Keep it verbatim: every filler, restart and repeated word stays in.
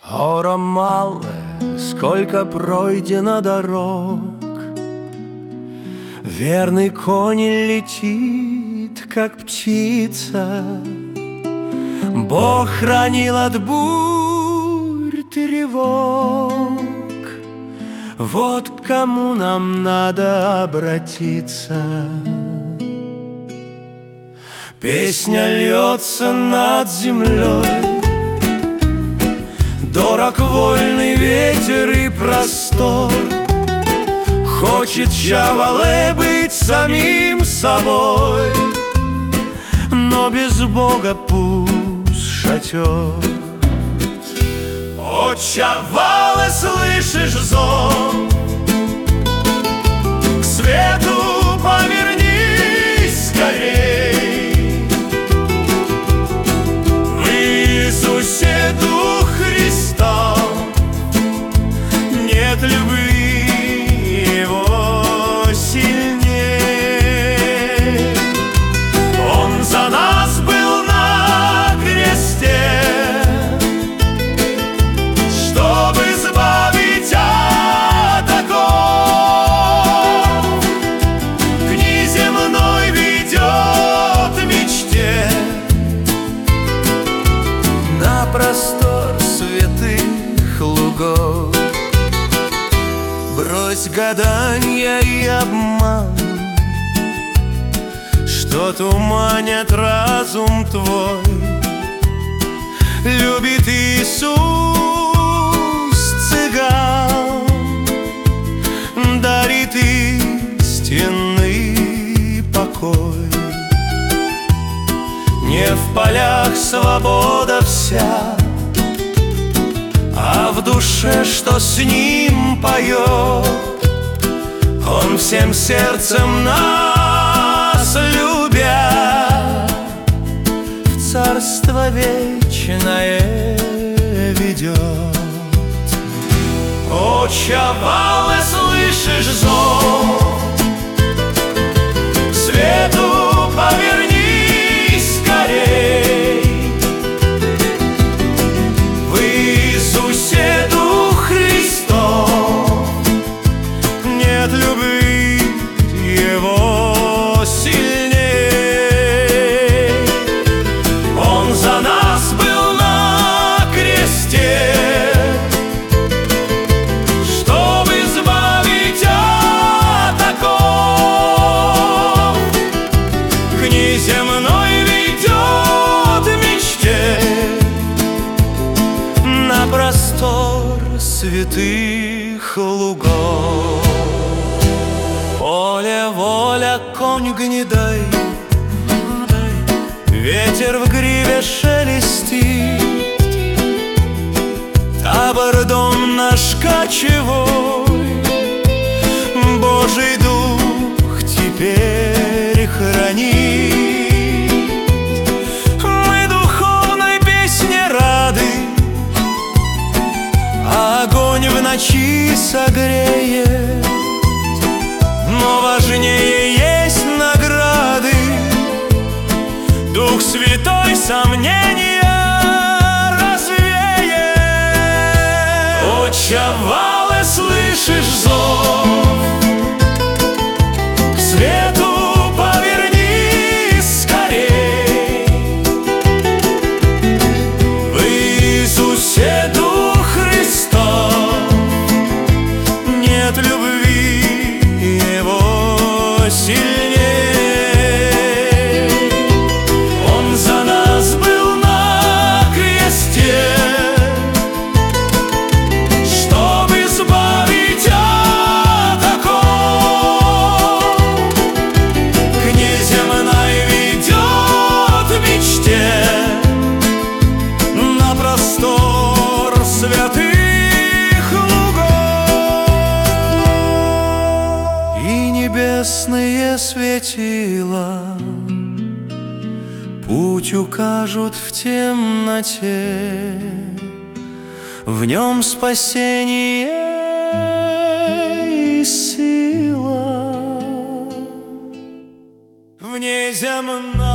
Ора мало, сколько пройдено дорог, верный конь летит, как птица. Бог хранил от бурь тревог. Вот к кому нам надо обратиться. Песня льется над землей, дорог вольный ветер и простор. Хочет Чавале быть самим собой, но без Бога пусть шатер. О, Чавале, слышишь зов? К свету повернись скорей. В Иисусе Дух Христов, нет любви Его сильней. Он за нас был на кресте, чтобы избавить от оков. К неземной ведет мечте, на простор святых лугов. Брось гаданья и обман, что туманят разум твой. Любит Иисус цыган, дарит истинный покой. Не в полях свобода вся, а в душе, что с Ним поет. Он всем сердцем нас любя в царство вечное ведет. О, Чавале, слышишь зов? К свету повернись скорей. В Иисусе Дух Христов, нет любви Его сильней. Он за нас был на кресте, чтобы избавить от оков. К неземной ведет мечте, на простор святых лугов. Поле, воля, конь гнедай, ветер в гриве шелестит. Табор, дом наш кочевой, Божий Дух теперь хранит. Мы духовной песне рады, огонь в ночи согреет. Но важнее есть награды, Дух Святой сомнения развеет. О, Чавале, слышишь зов? К свету повернись скорей. В Иисусе Дух Христов, нет любви сильней. Он за нас был на кресте, чтобы избавить от оков. К неземной ведет мечте, на простор святых лугов. И небесные светила путь укажут в темноте. В нем спасение и сила. Внеземная